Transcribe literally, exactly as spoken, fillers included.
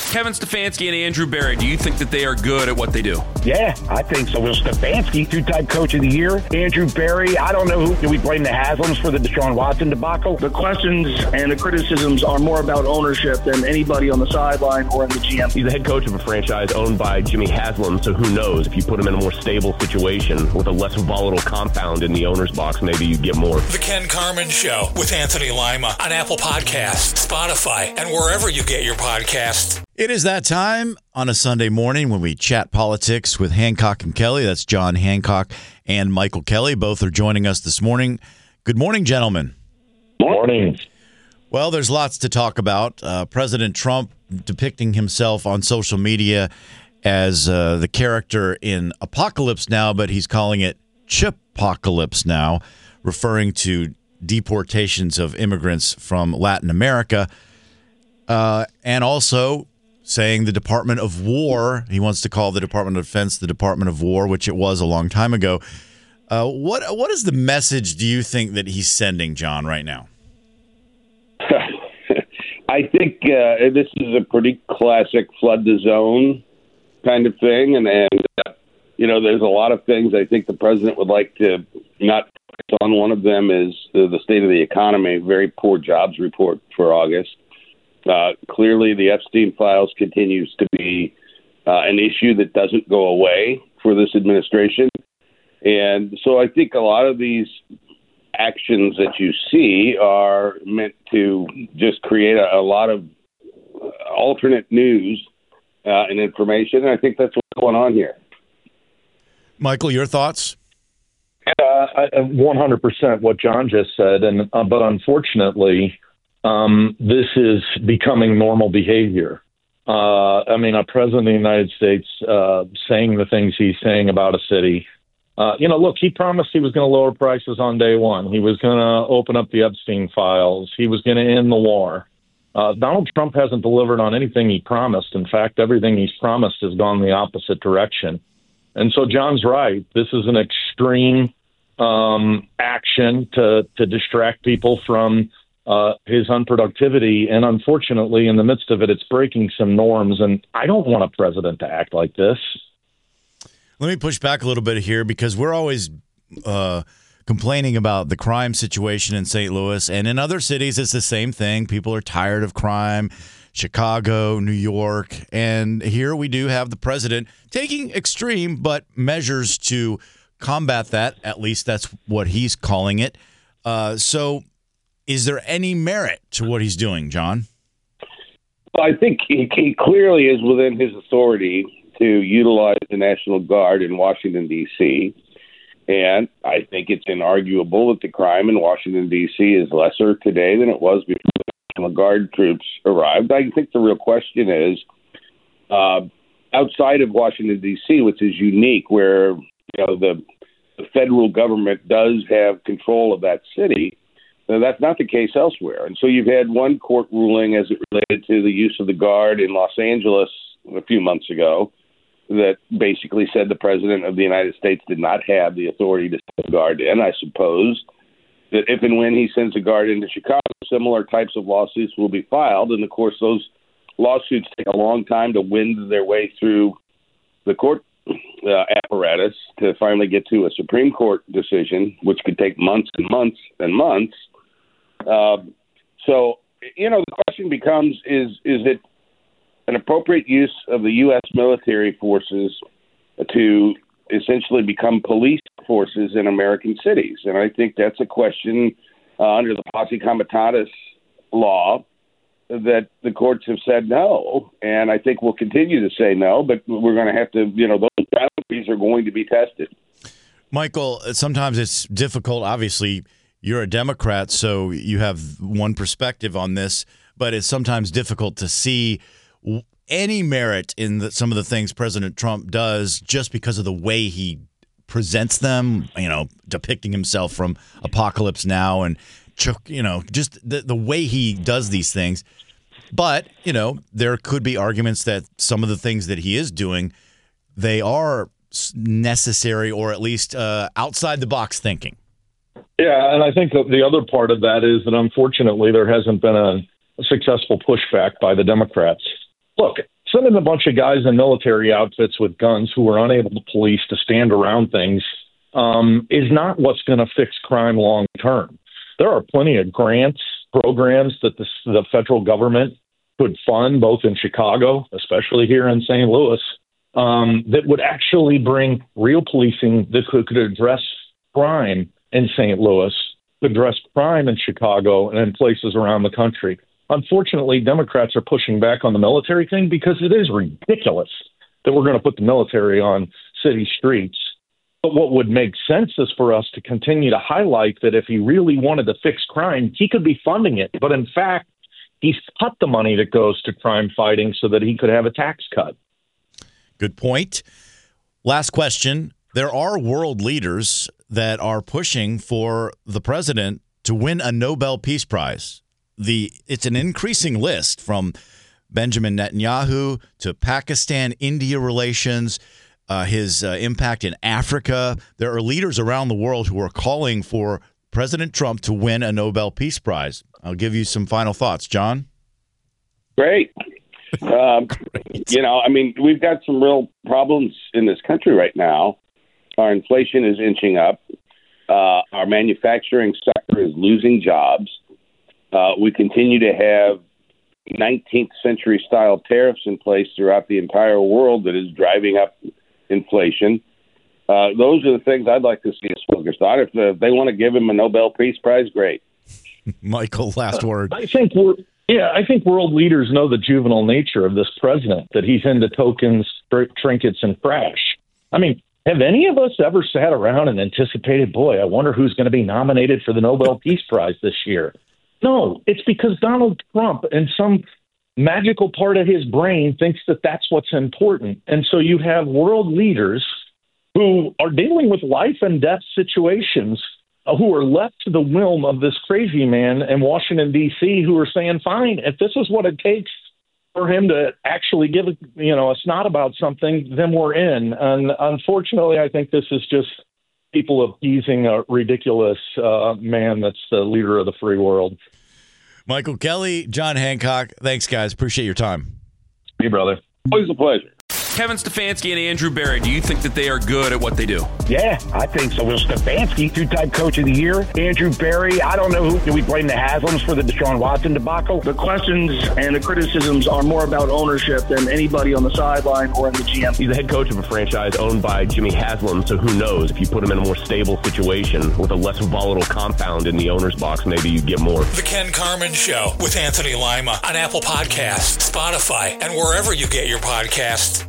Kevin Stefanski and Andrew Berry, do you think that they are good at what they do? Yeah, I think so. Will Stefanski, two-time coach of the year. Andrew Berry, I don't know who. Do we blame the Haslams for the Deshaun Watson debacle? The questions and the criticisms are more about ownership than anybody on the sideline or in the G M. He's the head coach of a franchise owned by Jimmy Haslam, so who knows? If you put him in a more stable situation with a less volatile compound in the owner's box, maybe you get more. The Ken Carman Show with Anthony Lima on Apple Podcasts, Spotify, and wherever you get your podcasts. It is that time on a Sunday morning when we chat politics with Hancock and Kelly. That's John Hancock and Michael Kelly. Both are joining us this morning. Good morning, gentlemen. Morning. Well, there's lots to talk about. Uh, President Trump depicting himself on social media as uh, the character in Apocalypse Now, but he's calling it Chipocalypse now, referring to deportations of immigrants from Latin America, uh, and also saying the Department of War, he wants to call the Department of Defense the Department of War, which it was a long time ago. Uh, what what is the message, do you think, that he's sending, John, right now? I think uh, this is a pretty classic flood the zone kind of thing. And, and uh, you know, there's a lot of things I think the president would like to not focus on. One of them is the, the state of the economy, very poor jobs report for August. Uh, clearly, the Epstein files continues to be uh, an issue that doesn't go away for this administration. And so I think a lot of these actions that you see are meant to just create a, a lot of alternate news uh, and information. And I think that's what's going on here. Michael, your thoughts? Uh, I, one hundred percent what John just said. And uh, but unfortunately, Um, this is becoming normal behavior. Uh, I mean, a president of the United States uh, saying the things he's saying about a city. Uh, you know, look, he promised he was going to lower prices on day one. He was going to open up the Epstein files. He was going to end the war. Uh, Donald Trump hasn't delivered on anything he promised. In fact, everything he's promised has gone the opposite direction. And so John's right. This is an extreme um, action to, to distract people from Uh, his unproductivity, and unfortunately, in the midst of it, it's breaking some norms, and I don't want a president to act like this. Let me push back a little bit here, because we're always uh, complaining about the crime situation in Saint Louis, and in other cities, it's the same thing. People are tired of crime, Chicago, New York, and here we do have the president taking extreme but measures to combat that. At least that's what he's calling it. Uh, so is there any merit to what he's doing, John? Well, I think he, he clearly is within his authority to utilize the National Guard in Washington, D C, and I think it's inarguable that the crime in Washington, D C is lesser today than it was before the National Guard troops arrived. I think the real question is, uh, outside of Washington, D C, which is unique, where you know the, the federal government does have control of that city, that's not the case elsewhere. And so you've had one court ruling as it related to the use of the Guard in Los Angeles a few months ago that basically said the president of the United States did not have the authority to send the Guard in. I suppose that if and when he sends a Guard into Chicago, similar types of lawsuits will be filed. And, of course, those lawsuits take a long time to wind their way through the court uh, apparatus to finally get to a Supreme Court decision, which could take months and months and months. Uh, so, you know, the question becomes, is is it an appropriate use of the U S military forces to essentially become police forces in American cities? And I think that's a question uh, under the Posse Comitatus law that the courts have said no. And I think we'll continue to say no, but we're going to have to, you know, those boundaries are going to be tested. Michael, sometimes it's difficult, obviously. You're a Democrat, so you have one perspective on this, but it's sometimes difficult to see any merit in the, some of the things President Trump does just because of the way he presents them, you know, depicting himself from Apocalypse Now and, you know, just the, the way he does these things. But, you know, there could be arguments that some of the things that he is doing, they are necessary or at least uh, outside the box thinking. Yeah, and I think that the other part of that is that unfortunately there hasn't been a, a successful pushback by the Democrats. Look, sending a bunch of guys in military outfits with guns who are unable to police to stand around things um, is not what's going to fix crime long term. There are plenty of grants, programs that the, the federal government could fund, both in Chicago, especially here in Saint Louis, um, that would actually bring real policing that could, could address crime in Saint Louis, address crime in Chicago and in places around the country. Unfortunately, Democrats are pushing back on the military thing because it is ridiculous that we're going to put the military on city streets. But what would make sense is for us to continue to highlight that if he really wanted to fix crime, he could be funding it. But in fact, he's cut the money that goes to crime fighting so that he could have a tax cut. Good point. Last question. There are world leaders that are pushing for the president to win a Nobel Peace Prize. The it's an increasing list, from Benjamin Netanyahu to Pakistan-India relations, uh, his uh, impact in Africa. There are leaders around the world who are calling for President Trump to win a Nobel Peace Prize. I'll give you some final thoughts. John? Great. Um, Great. You know, I mean, we've got some real problems in this country right now. Our inflation is inching up. Uh, our manufacturing sector is losing jobs. Uh, we continue to have nineteenth century style tariffs in place throughout the entire world that is driving up inflation. Uh, those are the things I'd like to see us focused on. If uh, they want to give him a Nobel Peace Prize, great. Michael, last word. I think we're yeah. I think world leaders know the juvenile nature of this president, that he's into tokens, tr- trinkets, and crash. I mean, have any of us ever sat around and anticipated, boy, I wonder who's going to be nominated for the Nobel Peace Prize this year? No, it's because Donald Trump, in some magical part of his brain, thinks that that's what's important. And so you have world leaders who are dealing with life and death situations, uh, who are left to the whim of this crazy man in Washington, D C, who are saying, fine, if this is what it takes for him to actually give you know, a snot about something, then we're in. And unfortunately, I think this is just people appeasing a ridiculous uh, man that's the leader of the free world. Michael Kelly, John Hancock, thanks, guys. Appreciate your time. Hey, brother. Always a pleasure. Kevin Stefanski and Andrew Barry, do you think that they are good at what they do? Yeah, I think so. Will Stefanski, two-time coach of the year. Andrew Barry, I don't know who. Do we blame the Haslams for the Deshaun Watson debacle? The questions and the criticisms are more about ownership than anybody on the sideline or in the G M. He's the head coach of a franchise owned by Jimmy Haslam, so who knows? If you put him in a more stable situation with a less volatile compound in the owner's box, maybe you get more. The Ken Carman Show with Anthony Lima on Apple Podcasts, Spotify, and wherever you get your podcasts.